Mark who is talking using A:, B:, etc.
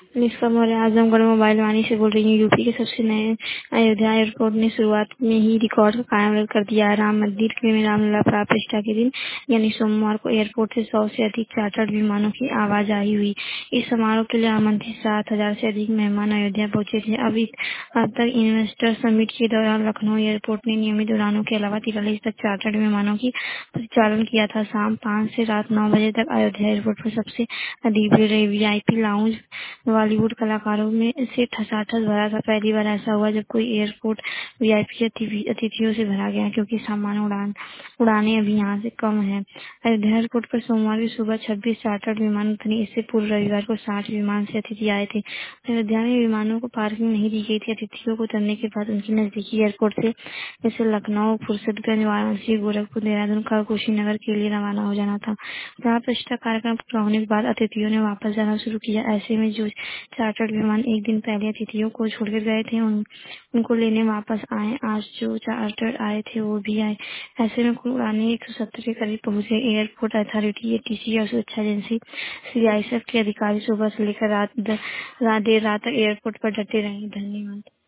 A: Nishka Maurya Azamgarh mobile Vani से बोल रही हूँ। यूपी के सबसे नए अयोध्या एयरपोर्ट ने शुरुआत में ही रिकॉर्ड कायम कर दिया है। राम मंदिर में रामलला प्राण प्रतिष्ठा के दिन यानी सोमवार को एयरपोर्ट से 100 से अधिक चार्टर्ड विमानों की आवाजाही हुई। इस समारोह के लिए आमंत्रित 7,000 से अधिक मेहमान अयोध्या पहुंचे थे। अब तक इन्वेस्टर समिट के दौरान लखनऊ एयरपोर्ट ने नियमित उड़ानों के अलावा 43 तक चार्टर्ड विमानों की परिचालन किया था। शाम 5 से रात 9 बजे तक अयोध्या एयरपोर्ट पर सबसे अधिक भीड़ रही। वीआईपी लाउंज बॉलीवुड कलाकारों में से ठसाठस भरा था। पहली बार ऐसा हुआ जब कोई एयरपोर्ट वीआईपी अतिथियों से भरा गया, क्योंकि सामान्य उड़ानें अभी यहाँ से कम हैं। अयोध्या एयरपोर्ट पर सोमवार की सुबह 26 चार्टर्ड विमान उतरे। इससे पूर्व रविवार को 60 विमान से अतिथि आए थे। अयोध्या में विमानों को पार्किंग नहीं दी गई थी। अतिथियों को उतरने के बाद उनकी नजदीकी एयरपोर्ट से जैसे लखनऊ, फुर्सतगंज, वाराणसी, गोरखपुर, देहरादून का कुशीनगर के लिए रवाना हो जाना था। प्राण प्रतिष्ठा कार्यक्रम पूरा होने के बाद अतिथियों ने वापस जाना शुरू किया। ऐसे में जो चार्टर्ड विमान एक दिन पहले अतिथियों को छोड़कर गए थे उनको लेने वापस आए। आज जो चार्टर्ड आए थे वो भी आए। ऐसे में कुल उड़ानें 170 के करीब पहुंचे। एयरपोर्ट अथॉरिटी, एटीसी और सुरक्षा एजेंसी सीआईएसएफ के अधिकारी सुबह से लेकर देर रात तक एयरपोर्ट पर डटे रहे। धन्यवाद।